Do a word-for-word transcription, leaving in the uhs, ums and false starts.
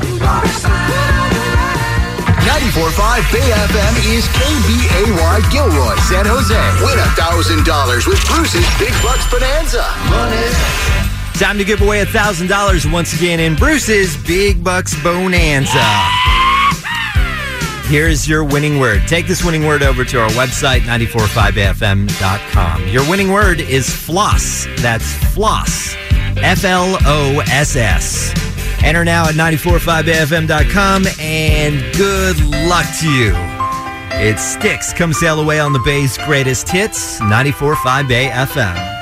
ninety-four point five Bay F M is K B A Y Gilroy, San Jose. Win one thousand dollars with Bruce's Big Bucks Bonanza. Money. Time to give away one thousand dollars once again in Bruce's Big Bucks Bonanza. Here's your winning word. Take this winning word over to our website, nine four five F M dot com. Your winning word is floss. That's floss. F L O S S. Enter now at nine four five F M dot com, and good luck to you. It's Styx. Come sail away on the Bay's greatest hits, ninety-four point five Bay F M.